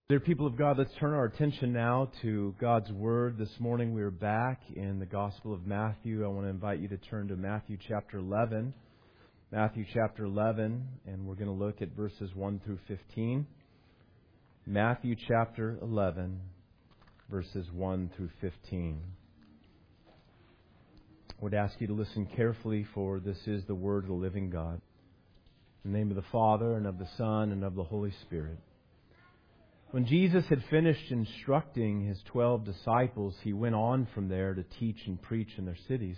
Dear people of God, let's turn our attention now to God's Word. This morning we are back in the Gospel of Matthew. I want to invite you to turn to Matthew chapter 11. Matthew chapter 11, and we're going to look at verses 1 through 15. Matthew chapter 11, verses 1 through 15. I would ask you to listen carefully, for this is the Word of the living God. In the name of the Father, and of the Son, and of the Holy Spirit. When Jesus had finished instructing His 12 disciples, He went on from there to teach and preach in their cities.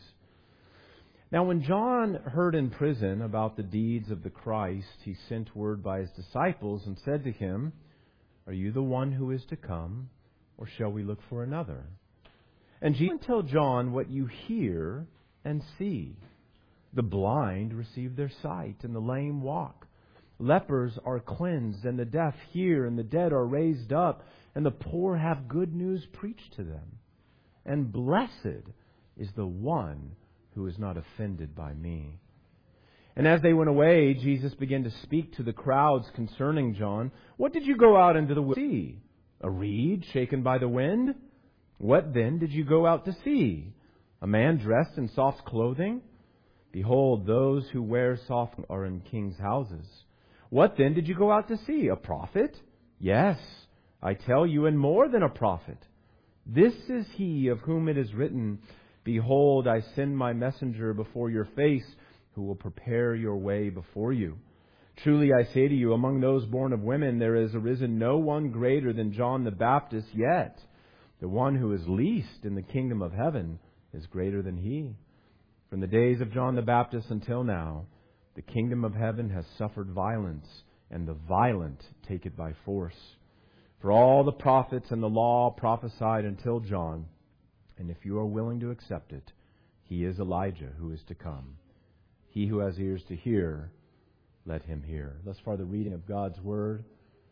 Now when John heard in prison about the deeds of the Christ, he sent word by his disciples and said to him, "Are you the one who is to come, or shall we look for another?" And Jesus, "Tell John what you hear and see. The blind receive their sight, and the lame walk. Lepers are cleansed, and the deaf hear, and the dead are raised up, and the poor have good news preached to them. And blessed is the one who is not offended by me." And as they went away, Jesus began to speak to the crowds concerning John. "What did you go out into the wilderness to see? A reed shaken by the wind? What then did you go out to see? A man dressed in soft clothing? Behold, those who wear soft are in kings' houses. What then did you go out to see? A prophet? Yes, I tell you, and more than a prophet. This is he of whom it is written, 'Behold, I send my messenger before your face, who will prepare your way before you.' Truly I say to you, among those born of women there has arisen no one greater than John the Baptist, yet the one who is least in the kingdom of heaven is greater than he. From the days of John the Baptist until now, the kingdom of heaven has suffered violence, and the violent take it by force. For all the prophets and the law prophesied until John, and if you are willing to accept it, he is Elijah who is to come. He who has ears to hear, let him hear." Thus far the reading of God's Word.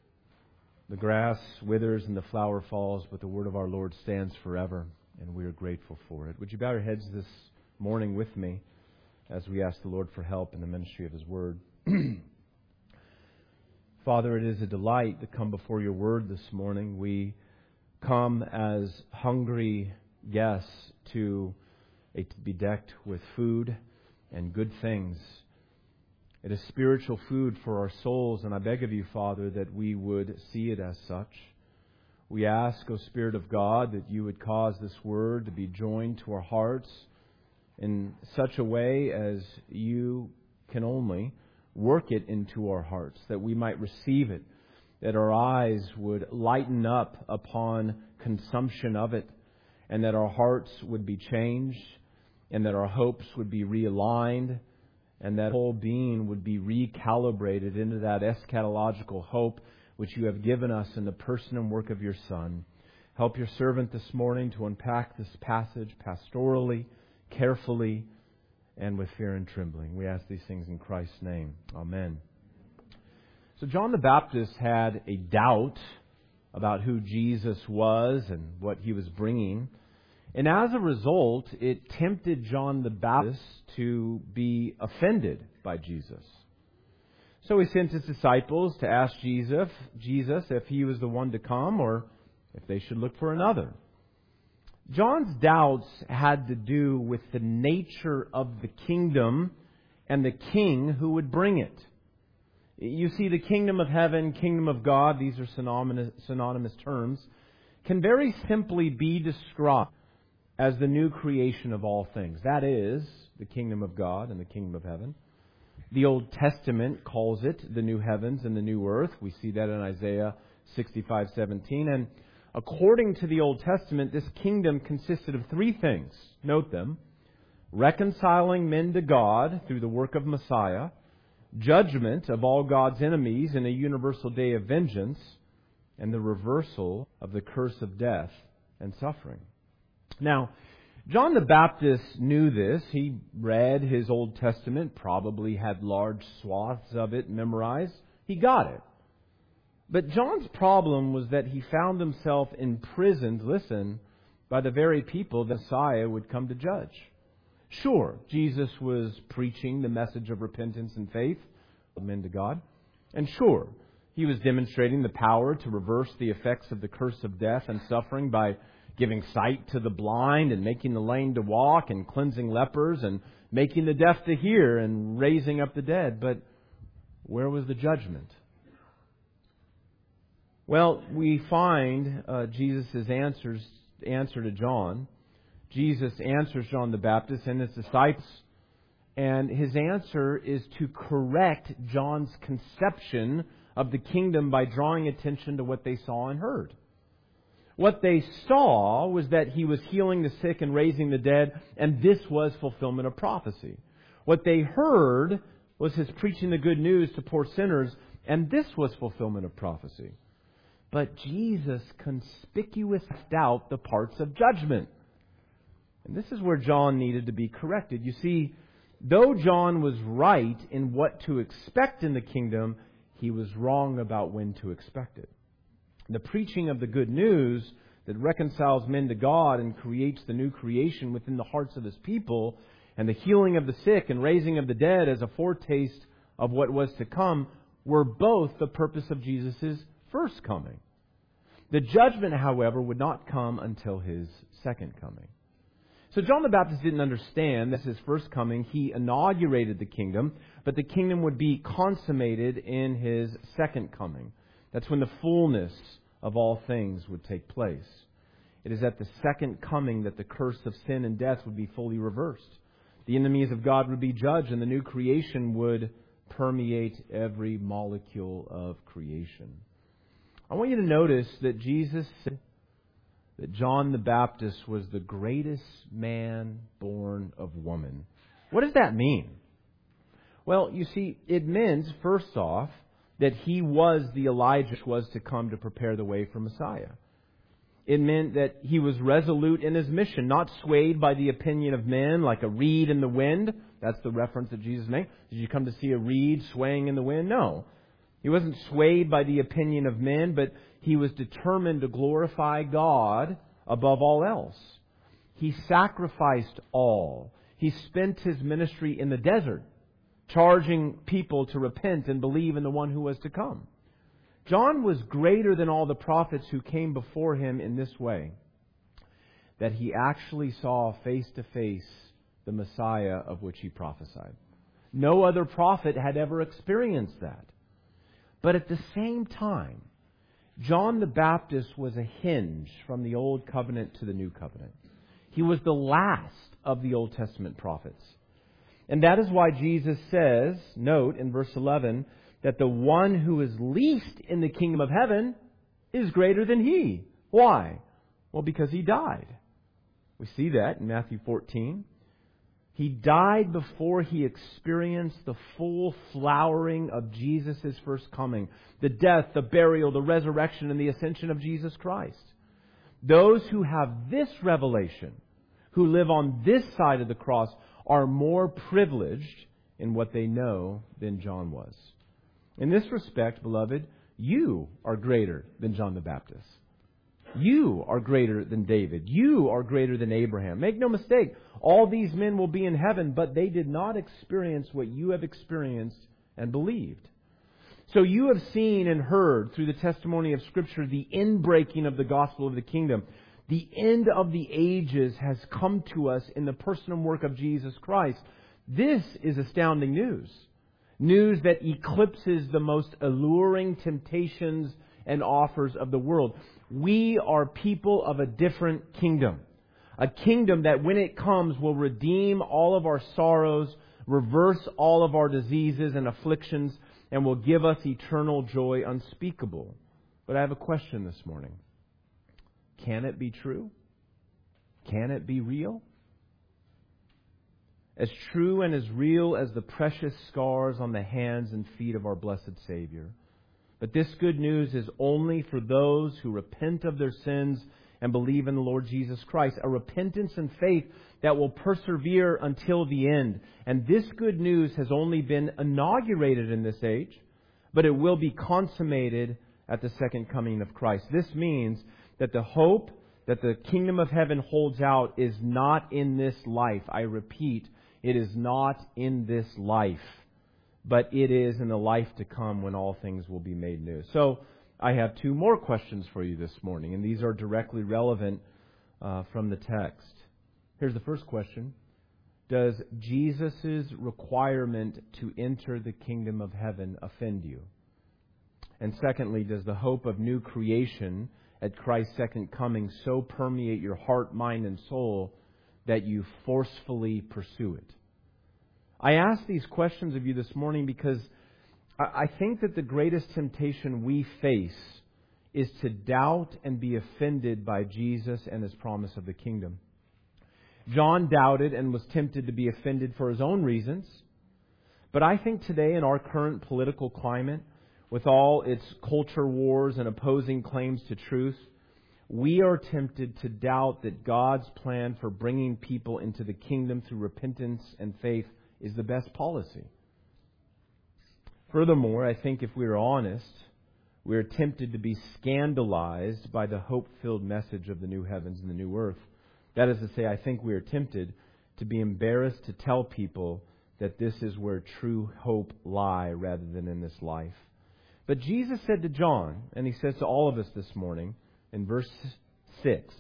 The grass withers and the flower falls, but the Word of our Lord stands forever, and we are grateful for it. Would you bow your heads this morning with me as we ask the Lord for help in the ministry of His Word? Father, it is a delight to come before Your Word this morning. We come as hungry guests to be decked with food and good things. It is spiritual food for our souls, and I beg of You, Father, that we would see it as such. We ask, O Spirit of God, that You would cause this Word to be joined to our hearts in such a way as You can only work it into our hearts, that we might receive it, that our eyes would lighten up upon consumption of it, and that our hearts would be changed, and that our hopes would be realigned, and that whole being would be recalibrated into that eschatological hope which You have given us in the person and work of Your Son. Help Your servant this morning to unpack this passage pastorally, carefully, and with fear and trembling. We ask these things in Christ's name. Amen. So John the Baptist had a doubt about who Jesus was and what He was bringing. And as a result, it tempted John the Baptist to be offended by Jesus. So he sent his disciples to ask Jesus if He was the one to come or if they should look for another. John's doubts had to do with the nature of the kingdom and the king who would bring it. You see, the kingdom of heaven, kingdom of God, these are synonymous terms, can very simply be described as the new creation of all things. That is, the kingdom of God and the kingdom of heaven. The Old Testament calls it the new heavens and the new earth. We see that in Isaiah 65:17. And according to the Old Testament, this kingdom consisted of three things. Note them: reconciling men to God through the work of Messiah, judgment of all God's enemies in a universal day of vengeance, and the reversal of the curse of death and suffering. Now, John the Baptist knew this. He read his Old Testament, probably had large swaths of it memorized. He got it. But John's problem was that he found himself imprisoned, listen, by the very people the Messiah would come to judge. Sure, Jesus was preaching the message of repentance and faith of men to God. And sure, He was demonstrating the power to reverse the effects of the curse of death and suffering by giving sight to the blind and making the lame to walk and cleansing lepers and making the deaf to hear and raising up the dead. But where was the judgment? Well, we find Jesus' answer to John. Jesus answers John the Baptist and his disciples. And his answer is to correct John's conception of the kingdom by drawing attention to what they saw and heard. What they saw was that he was healing the sick and raising the dead, and this was fulfillment of prophecy. What they heard was his preaching the good news to poor sinners, and this was fulfillment of prophecy. But Jesus conspicuously left out the parts of judgment. And this is where John needed to be corrected. You see, though John was right in what to expect in the kingdom, he was wrong about when to expect it. The preaching of the good news that reconciles men to God and creates the new creation within the hearts of His people, and the healing of the sick and raising of the dead as a foretaste of what was to come, were both the purpose of Jesus' first coming. The judgment, however, would not come until His second coming. So John the Baptist didn't understand that his first coming, he inaugurated the kingdom, but the kingdom would be consummated in His second coming. That's when the fullness of all things would take place. It is at the second coming that the curse of sin and death would be fully reversed. The enemies of God would be judged, and the new creation would permeate every molecule of creation. I want you to notice that Jesus said that John the Baptist was the greatest man born of woman. What does that mean? Well, you see, it meant, first off, that he was the Elijah who was to come to prepare the way for Messiah. It meant that he was resolute in his mission, not swayed by the opinion of men like a reed in the wind. That's the reference that Jesus made. Did you come to see a reed swaying in the wind? No. He wasn't swayed by the opinion of men, but he was determined to glorify God above all else. He sacrificed all. He spent his ministry in the desert, charging people to repent and believe in the one who was to come. John was greater than all the prophets who came before him in this way, that he actually saw face to face the Messiah of which he prophesied. No other prophet had ever experienced that. But at the same time, John the Baptist was a hinge from the Old Covenant to the New Covenant. He was the last of the Old Testament prophets. And that is why Jesus says, note in verse 11, that the one who is least in the kingdom of heaven is greater than he. Why? Well, because he died. We see that in Matthew 14. He died before he experienced the full flowering of Jesus' first coming. The death, the burial, the resurrection, and the ascension of Jesus Christ. Those who have this revelation, who live on this side of the cross, are more privileged in what they know than John was. In this respect, beloved, you are greater than John the Baptist. You are greater than David. You are greater than Abraham. Make no mistake, all these men will be in heaven, but they did not experience what you have experienced and believed. So you have seen and heard through the testimony of Scripture the inbreaking of the gospel of the kingdom. The end of the ages has come to us in the person and work of Jesus Christ. This is astounding news. News that eclipses the most alluring temptations and offers of the world. We are people of a different kingdom. A kingdom that when it comes will redeem all of our sorrows, reverse all of our diseases and afflictions, and will give us eternal joy unspeakable. But I have a question this morning. Can it be true? Can it be real? As true and as real as the precious scars on the hands and feet of our blessed Savior. But this good news is only for those who repent of their sins and believe in the Lord Jesus Christ. A repentance and faith that will persevere until the end. And this good news has only been inaugurated in this age, but it will be consummated at the second coming of Christ. This means that the hope that the kingdom of heaven holds out is not in this life. I repeat, it is not in this life. but it is in the life to come when all things will be made new. So I have two more questions for you this morning, and these are directly relevant from the text. Here's the first question. Does Jesus' requirement to enter the kingdom of heaven offend you? And secondly, does the hope of new creation at Christ's second coming so permeate your heart, mind, and soul that you forcefully pursue it? I ask these questions of you this morning because I think that the greatest temptation we face is to doubt and be offended by Jesus and His promise of the kingdom. John doubted and was tempted to be offended for his own reasons. But I think today in our current political climate, with all its culture wars and opposing claims to truth, we are tempted to doubt that God's plan for bringing people into the kingdom through repentance and faith is the best policy. Furthermore, I think if we are honest, we are tempted to be scandalized by the hope-filled message of the new heavens and the new earth. That is to say, I think we are tempted to be embarrassed to tell people that this is where true hope lies rather than in this life. But Jesus said to John, and He says to all of us this morning in verse 6,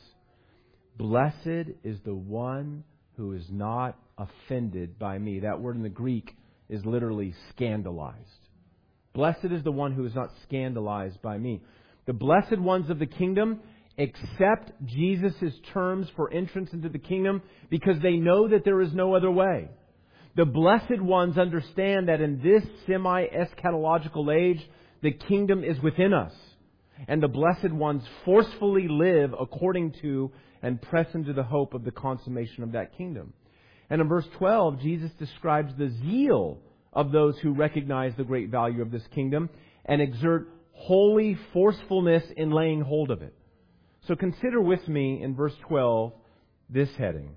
"Blessed is the one who is not offended by me." That word in the Greek is literally scandalized. Blessed is the one who is not scandalized by me. The blessed ones of the kingdom accept Jesus' terms for entrance into the kingdom because they know that there is no other way. The blessed ones understand that in this semi-eschatological age, the kingdom is within us. And the blessed ones forcefully live according to and press into the hope of the consummation of that kingdom. And in verse 12, Jesus describes the zeal of those who recognize the great value of this kingdom and exert holy forcefulness in laying hold of it. So consider with me in verse 12 this heading.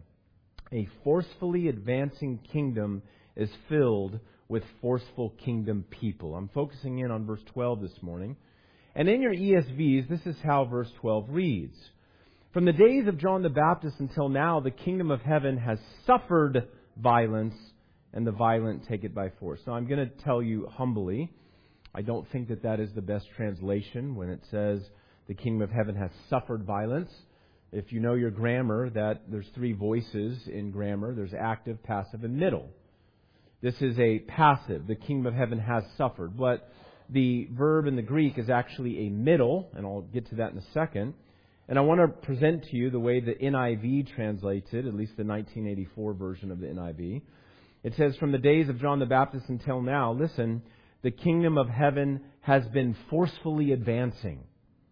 A forcefully advancing kingdom is filled with forceful kingdom people. I'm focusing in on verse 12 this morning. And in your ESVs, this is how verse 12 reads. From the days of John the Baptist until now, the kingdom of heaven has suffered violence, and the violent take it by force. Now, I'm going to tell you humbly, I don't think that that is the best translation when it says the kingdom of heaven has suffered violence. If you know your grammar, that there's three voices in grammar. There's active, passive, and middle. This is a passive. The kingdom of heaven has suffered. But the verb in the Greek is actually a middle, and I'll get to that in a second. And I want to present to you the way the NIV translates it, at least the 1984 version of the NIV. It says, from the days of John the Baptist until now, listen, the kingdom of heaven has been forcefully advancing,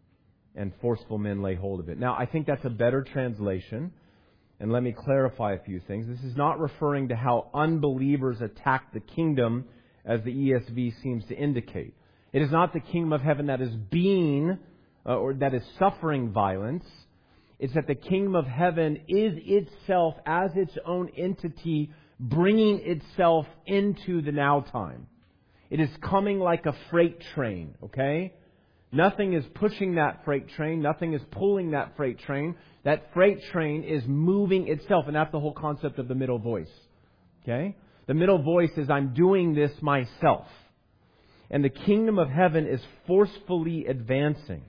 and forceful men lay hold of it. Now, I think that's a better translation. And let me clarify a few things. This is not referring to how unbelievers attack the kingdom, as the ESV seems to indicate. It is not the kingdom of heaven that is being or that is suffering violence. It's that the kingdom of heaven is itself, as its own entity, bringing itself into the now time. It is coming like a freight train, okay? Nothing is pushing that freight train. Nothing is pulling that freight train. That freight train is moving itself. And that's the whole concept of the middle voice. Okay? The middle voice is, I'm doing this myself. And the kingdom of heaven is forcefully advancing.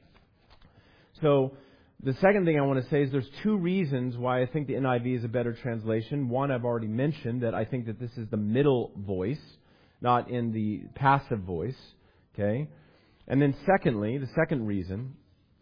So, the second thing I want to say is there's two reasons why I think the NIV is a better translation. One, I've already mentioned, that I think that this is the middle voice, not in the passive voice. Okay? And then secondly, the second reason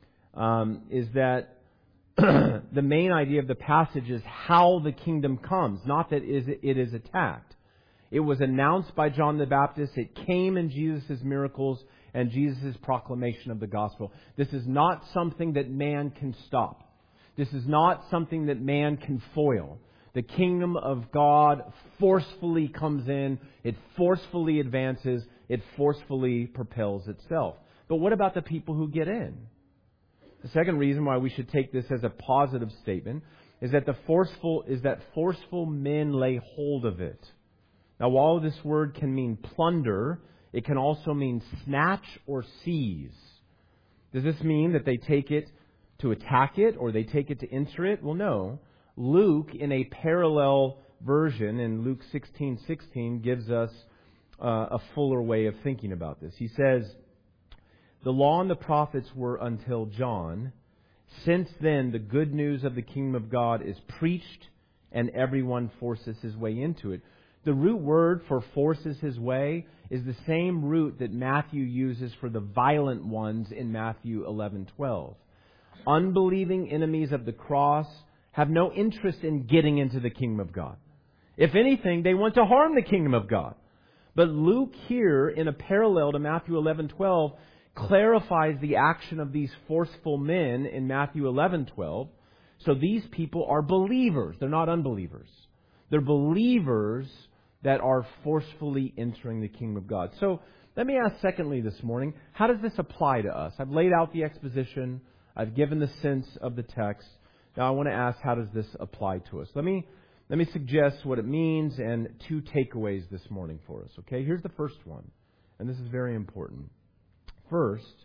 is that the main idea of the passage is how the kingdom comes, not that it is attacked. It was announced by John the Baptist. It came in Jesus' miracles and Jesus' proclamation of the gospel. This is not something that man can stop. This is not something that man can foil. The kingdom of God forcefully comes in. It forcefully advances. It forcefully propels itself. But what about the people who get in? The second reason why we should take this as a positive statement is that forceful men lay hold of it. Now, while this word can mean plunder, it can also mean snatch or seize. Does this mean that they take it to attack it or they take it to enter it? Well, no. Luke, in a parallel version, in Luke 16:16, gives us a fuller way of thinking about this. He says, the law and the prophets were until John. Since then, the good news of the kingdom of God is preached, and everyone forces his way into it. The root word for forces his way is the same root that Matthew uses for the violent ones in Matthew 11:12. Unbelieving enemies of the cross have no interest in getting into the kingdom of God. If anything, they want to harm the kingdom of God. But Luke here, in a parallel to Matthew 11:12, clarifies the action of these forceful men in Matthew 11:12. So these people are believers. They're not unbelievers. They're believers that are forcefully entering the kingdom of God. So let me ask secondly this morning, how does this apply to us? I've laid out the exposition. I've given the sense of the text. Now I want to ask, how does this apply to us? Let me suggest what it means and two takeaways this morning for us. Okay, here's the first one, and this is very important. First,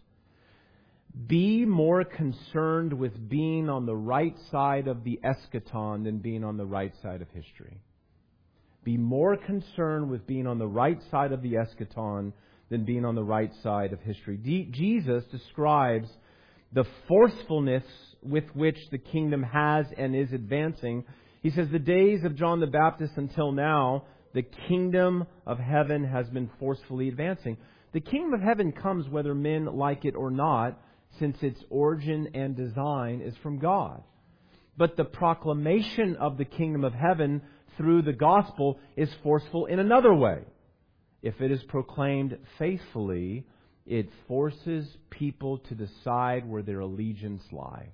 be more concerned with being on the right side of the eschaton than being on the right side of history. Be more concerned with being on the right side of the eschaton than being on the right side of history. Jesus describes the forcefulness with which the kingdom has and is advancing. He says, the days of John the Baptist until now, the kingdom of heaven has been forcefully advancing. The kingdom of heaven comes whether men like it or not, since its origin and design is from God. But the proclamation of the kingdom of heaven through the gospel is forceful in another way. If it is proclaimed faithfully, it forces people to decide where their allegiance lie.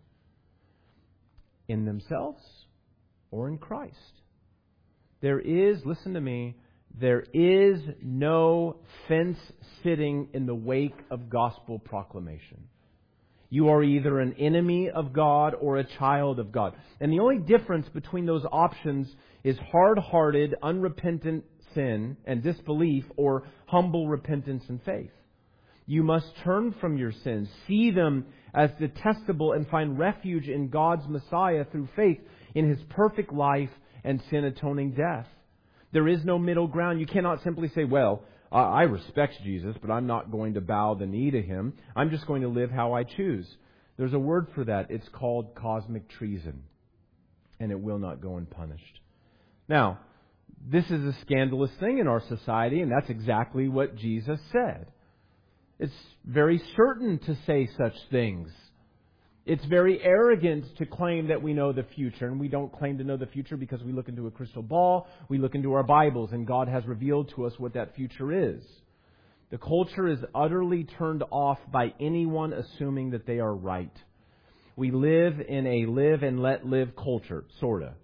In themselves or in Christ. There is, listen to me, there is no fence sitting in the wake of gospel proclamation. You are either an enemy of God or a child of God. And the only difference between those options is hard-hearted, unrepentant sin and disbelief or humble repentance and faith. You must turn from your sins, see them as detestable, and find refuge in God's Messiah through faith in His perfect life and sin-atoning death. There is no middle ground. You cannot simply say, well, I respect Jesus, but I'm not going to bow the knee to Him. I'm just going to live how I choose. There's a word for that. It's called cosmic treason, and it will not go unpunished. Now, this is a scandalous thing in our society, and that's exactly what Jesus said. It's very certain to say such things. It's very arrogant to claim that we know the future. And we don't claim to know the future because we look into a crystal ball. We look into our Bibles, and God has revealed to us what that future is. The culture is utterly turned off by anyone assuming that they are right. We live in a live and let live culture, sort of.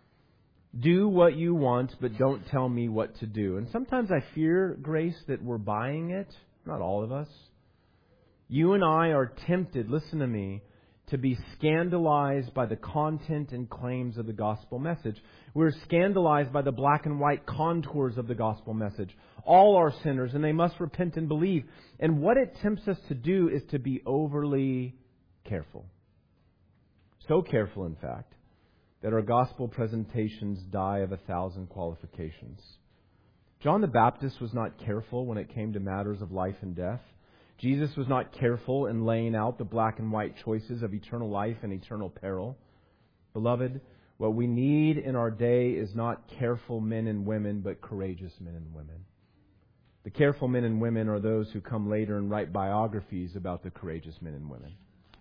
Do what you want, but don't tell me what to do. And sometimes I fear, Grace, that we're buying it. Not all of us. You and I are tempted, listen to me, to be scandalized by the content and claims of the gospel message. We're scandalized by the black and white contours of the gospel message. All are sinners, and they must repent and believe. And what it tempts us to do is to be overly careful. So careful, in fact, that our gospel presentations die of 1,000 qualifications. John the Baptist was not careful when it came to matters of life and death. Jesus was not careful in laying out the black and white choices of eternal life and eternal peril. Beloved, what we need in our day is not careful men and women, but courageous men and women. The careful men and women are those who come later and write biographies about the courageous men and women.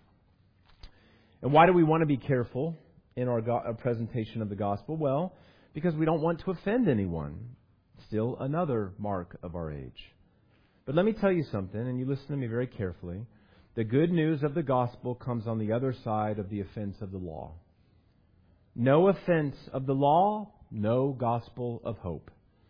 And why do we want to be careful in our presentation of the gospel? Well, because we don't want to offend anyone. Still another mark of our age. But let me tell you something, and you listen to me very carefully. The good news of the gospel comes on the other side of the offense of the law. No offense of the law, no gospel of hope.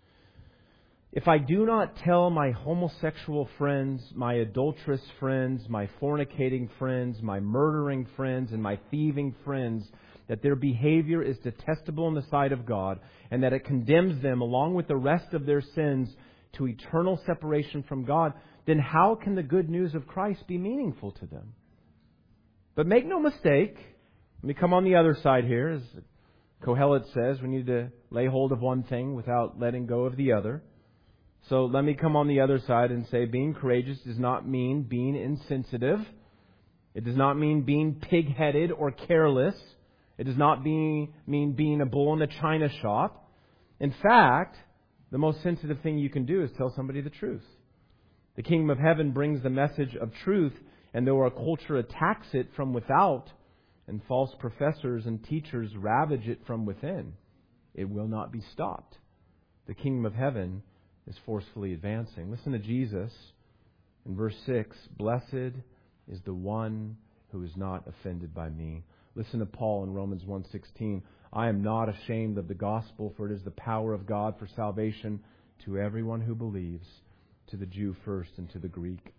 If I do not tell my homosexual friends, my adulterous friends, my fornicating friends, my murdering friends, and my thieving friends that their behavior is detestable in the sight of God, and that it condemns them along with the rest of their sins to eternal separation from God, then how can the good news of Christ be meaningful to them? But make no mistake, let me come on the other side here. As Kohelet says, we need to lay hold of one thing without letting go of the other. So let me come on the other side and say being courageous does not mean being insensitive. It does not mean being pig-headed or careless. It does not mean being a bull in a china shop. In fact, the most sensitive thing you can do is tell somebody the truth. The kingdom of heaven brings the message of truth, and though our culture attacks it from without, and false professors and teachers ravage it from within, it will not be stopped. The kingdom of heaven is forcefully advancing. Listen to Jesus in verse 6. Blessed is the one who is not offended by me. Listen to Paul in Romans 1:16. I am not ashamed of the gospel, for it is the power of God for salvation to everyone who believes, to the Jew first and to the Greek.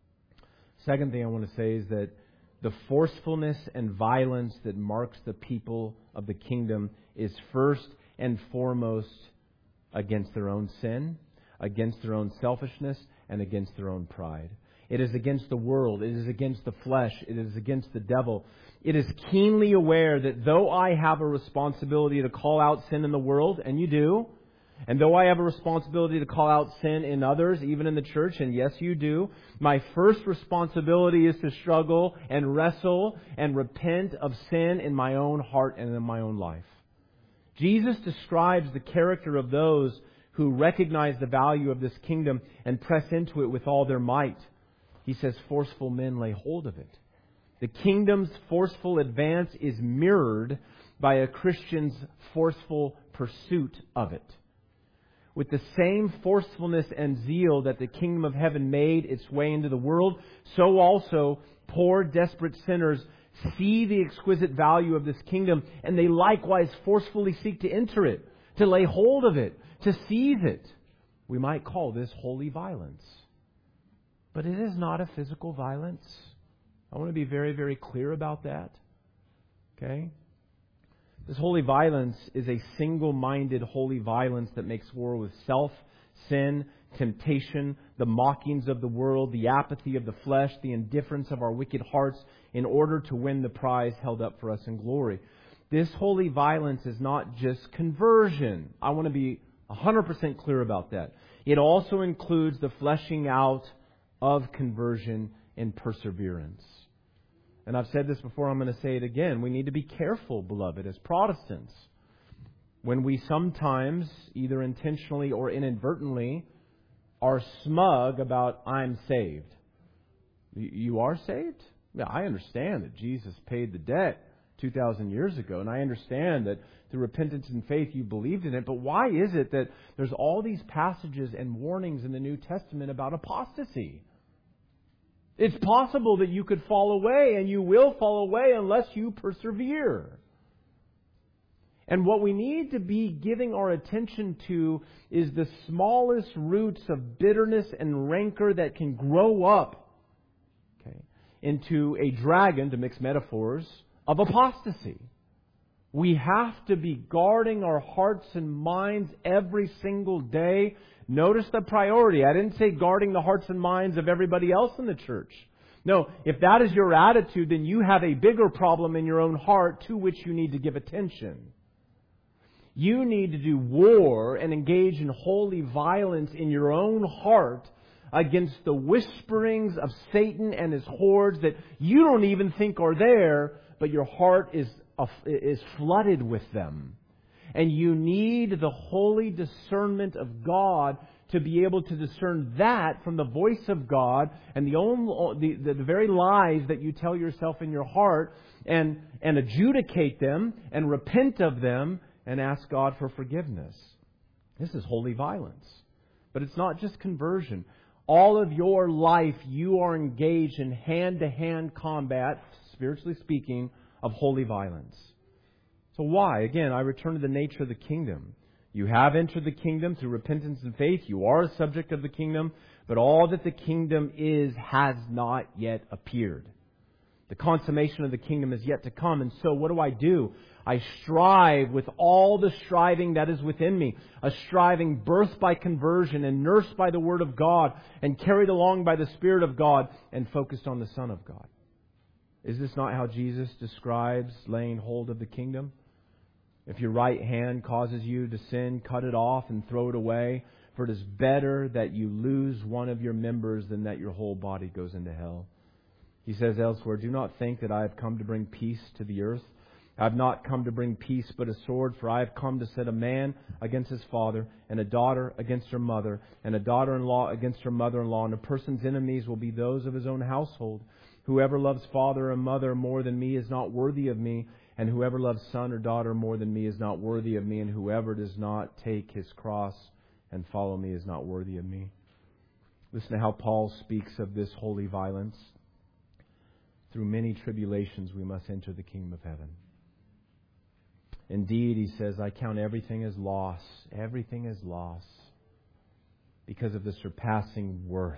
Second thing I want to say is that the forcefulness and violence that marks the people of the kingdom is first and foremost against their own sin, against their own selfishness, and against their own pride. It is against the world. It is against the flesh. It is against the devil. It is keenly aware that though I have a responsibility to call out sin in the world, and you do, and though I have a responsibility to call out sin in others, even in the church, and yes, you do, my first responsibility is to struggle and wrestle and repent of sin in my own heart and in my own life. Jesus describes the character of those who recognize the value of this kingdom and press into it with all their might. He says, forceful men lay hold of it. The kingdom's forceful advance is mirrored by a Christian's forceful pursuit of it. With the same forcefulness and zeal that the kingdom of heaven made its way into the world, so also poor, desperate sinners see the exquisite value of this kingdom, and they likewise forcefully seek to enter it, to lay hold of it, to seize it. We might call this holy violence. But it is not a physical violence. I want to be very, very clear about that. Okay? This holy violence is a single-minded holy violence that makes war with self, sin, temptation, the mockings of the world, the apathy of the flesh, the indifference of our wicked hearts in order to win the prize held up for us in glory. This holy violence is not just conversion. I want to be 100% clear about that. It also includes the fleshing out of conversion and perseverance. And I've said this before, I'm going to say it again. We need to be careful, beloved, as Protestants, when we sometimes, either intentionally or inadvertently, are smug about, I'm saved. You are saved? Yeah, I understand that Jesus paid the debt 2,000 years ago, and I understand that through repentance and faith you believed in it, but why is it that there's all these passages and warnings in the New Testament about apostasy? It's possible that you could fall away, and you will fall away unless you persevere. And what we need to be giving our attention to is the smallest roots of bitterness and rancor that can grow up, into a dragon, to mix metaphors, of apostasy. We have to be guarding our hearts and minds every single day. Notice the priority. I didn't say guarding the hearts and minds of everybody else in the church. No, if that is your attitude, then you have a bigger problem in your own heart to which you need to give attention. You need to do war and engage in holy violence in your own heart against the whisperings of Satan and his hordes that you don't even think are there, but your heart is flooded with them. And you need the holy discernment of God to be able to discern that from the voice of God and the very lies that you tell yourself in your heart, and adjudicate them and repent of them and ask God for forgiveness. This is holy violence. But it's not just conversion. All of your life you are engaged in hand-to-hand combat, spiritually speaking, of holy violence. So why? Again, I return to the nature of the kingdom. You have entered the kingdom through repentance and faith. You are a subject of the kingdom. But all that the kingdom is has not yet appeared. The consummation of the kingdom is yet to come. And so what do? I strive with all the striving that is within me. A striving birthed by conversion and nursed by the Word of God and carried along by the Spirit of God and focused on the Son of God. Is this not how Jesus describes laying hold of the kingdom? If your right hand causes you to sin, cut it off and throw it away. For it is better that you lose one of your members than that your whole body goes into hell. He says elsewhere, do not think that I have come to bring peace to the earth. I have not come to bring peace but a sword, for I have come to set a man against his father, and a daughter against her mother, and a daughter-in-law against her mother-in-law, and a person's enemies will be those of his own household. Whoever loves father or mother more than me is not worthy of me, and whoever loves son or daughter more than me is not worthy of me, and whoever does not take his cross and follow me is not worthy of me. Listen to how Paul speaks of this holy violence. Through many tribulations we must enter the kingdom of heaven. Indeed, he says, I count everything as loss, because of the surpassing worth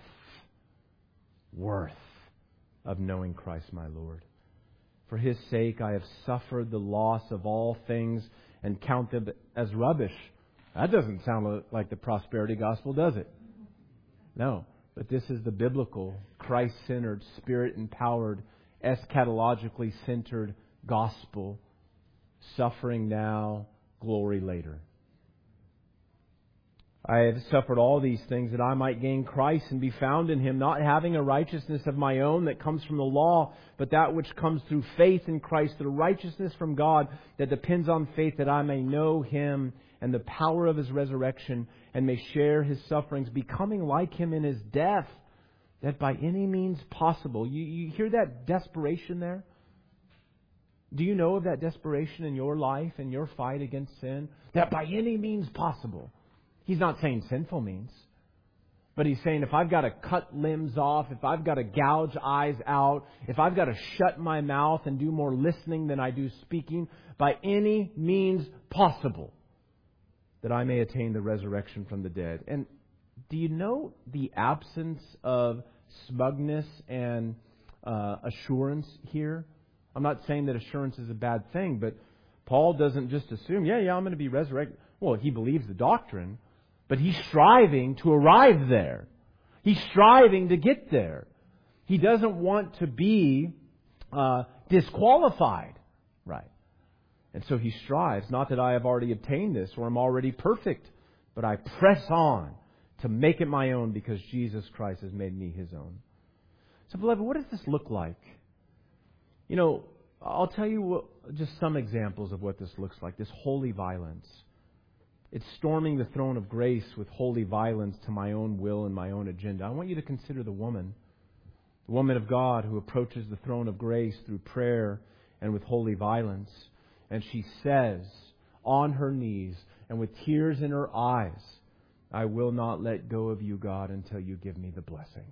of knowing Christ my Lord. For His sake I have suffered the loss of all things and count them as rubbish. That doesn't sound like the prosperity gospel, does it? No, but this is the biblical, Christ-centered, Spirit-empowered, eschatologically centered gospel. Suffering now, glory later. I have suffered all these things that I might gain Christ and be found in Him, not having a righteousness of my own that comes from the law, but that which comes through faith in Christ, the righteousness from God that depends on faith, that I may know Him and the power of His resurrection, and may share His sufferings, becoming like Him in His death, that by any means possible. You hear that desperation there? Do you know of that desperation in your life and your fight against sin? That by any means possible. He's not saying sinful means. But He's saying if I've got to cut limbs off, if I've got to gouge eyes out, if I've got to shut my mouth and do more listening than I do speaking, by any means possible, that I may attain the resurrection from the dead. And do you know the absence of smugness and assurance here? I'm not saying that assurance is a bad thing, but Paul doesn't just assume, yeah, I'm going to be resurrected. Well, he believes the doctrine, but he's striving to arrive there. He's striving to get there. He doesn't want to be disqualified, right? And so he strives, not that I have already obtained this or I'm already perfect, but I press on to make it my own because Jesus Christ has made me His own. So, beloved, what does this look like? You know, I'll tell you just some examples of what this looks like, this holy violence. It's storming the throne of grace with holy violence to my own will and my own agenda. I want you to consider the woman of God who approaches the throne of grace through prayer and with holy violence. And she says, on her knees and with tears in her eyes, I will not let go of you, God, until you give me the blessing.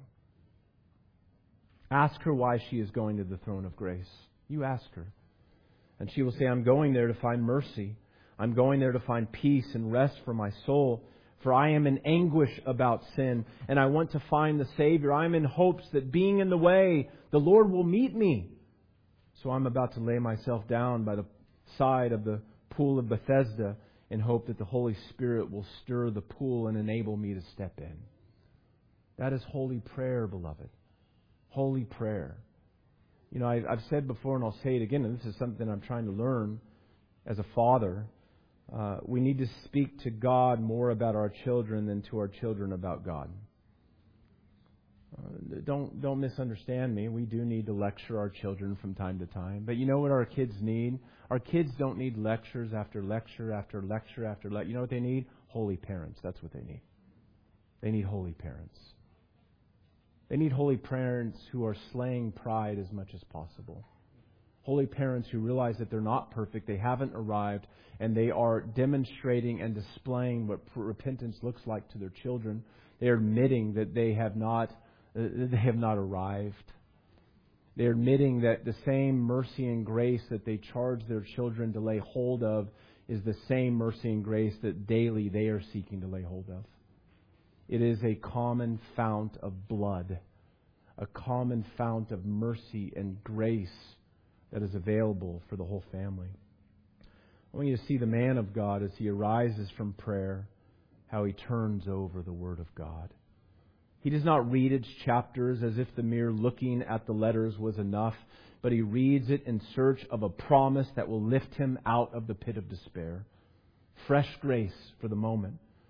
Ask her why she is going to the throne of grace. You ask her. And she will say, I'm going there to find mercy. I'm going there to find peace and rest for my soul. For I am in anguish about sin, and I want to find the Savior. I am in hopes that being in the way, the Lord will meet me. So I'm about to lay myself down by the side of the pool of Bethesda in hope that the Holy Spirit will stir the pool and enable me to step in. That is holy prayer, beloved. Holy prayer. You know, I've said before and I'll say it again, and this is something I'm trying to learn as a father. We need to speak to God more about our children than to our children about God. Don't misunderstand me. We do need to lecture our children from time to time. But you know what our kids need? Our kids don't need lectures after lecture after lecture after lecture. You know what they need? Holy parents. That's what they need. They need holy parents. They need holy parents who are slaying pride as much as possible. Holy parents who realize that they're not perfect, they haven't arrived, and they are demonstrating and displaying what repentance looks like to their children. They are admitting that they have not arrived. They're admitting that the same mercy and grace that they charge their children to lay hold of is the same mercy and grace that daily they are seeking to lay hold of. It is a common fount of blood, a common fount of mercy and grace that is available for the whole family. I want you to see the man of God as he arises from prayer, how he turns over the Word of God. He does not read its chapters as if the mere looking at the letters was enough, but he reads it in search of a promise that will lift him out of the pit of despair. Fresh grace for the moment.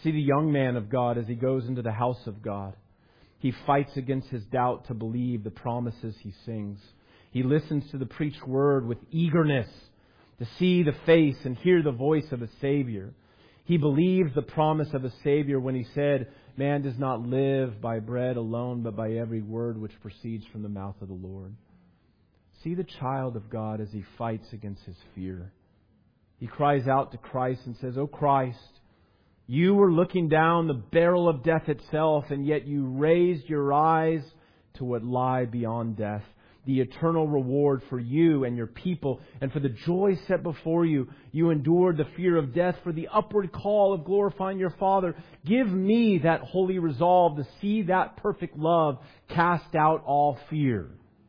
See the young man of God as he goes into the house of God. He fights against his doubt to believe the promises he sings. He listens to the preached word with eagerness to see the face and hear the voice of a Savior. He believes the promise of a Savior when he said, "Man does not live by bread alone, but by every word which proceeds from the mouth of the Lord." See the child of God as he fights against his fear. He cries out to Christ and says, "O Christ, you were looking down the barrel of death itself, and yet you raised your eyes to what lie beyond death, the eternal reward for you and your people, and for the joy set before you. You endured the fear of death for the upward call of glorifying your Father. Give me that holy resolve to see that perfect love cast out all fear."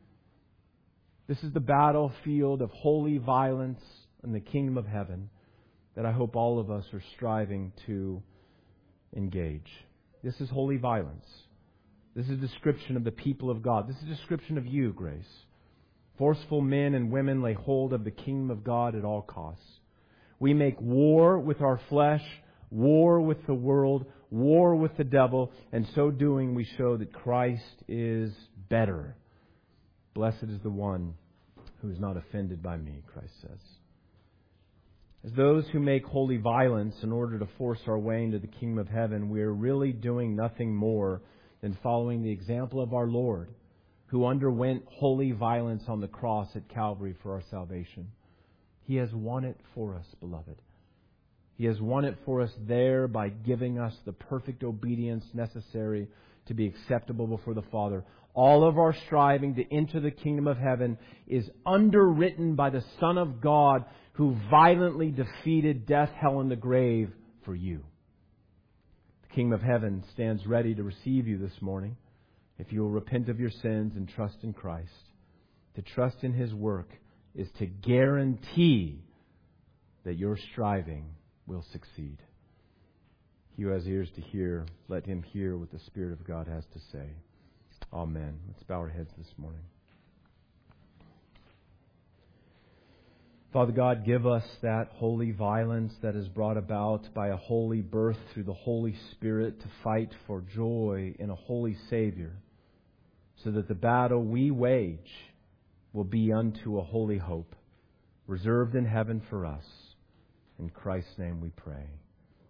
This is the battlefield of holy violence in the kingdom of heaven that I hope all of us are striving to engage. This is holy violence. This is a description of the people of God. This is a description of you, Grace. Forceful men and women lay hold of the kingdom of God at all costs. We make war with our flesh, war with the world, war with the devil, and so doing we show that Christ is better. Blessed is the one who is not offended by me, Christ says. As those who make holy violence in order to force our way into the kingdom of heaven, we are really doing nothing more than following the example of our Lord, who underwent holy violence on the cross at Calvary for our salvation. He has won it for us, beloved. He has won it for us there by giving us the perfect obedience necessary to be acceptable before the Father. All of our striving to enter the kingdom of heaven is underwritten by the Son of God, who violently defeated death, hell, and the grave for you. The kingdom of heaven stands ready to receive you this morning if you will repent of your sins and trust in Christ. To trust in His work is to guarantee that your striving will succeed. He who has ears to hear, let him hear what the Spirit of God has to say. Amen. Let's bow our heads this morning. Father God, give us that holy violence that is brought about by a holy birth through the Holy Spirit to fight for joy in a holy Savior, so that the battle we wage will be unto a holy hope, reserved in heaven for us. In Christ's name we pray.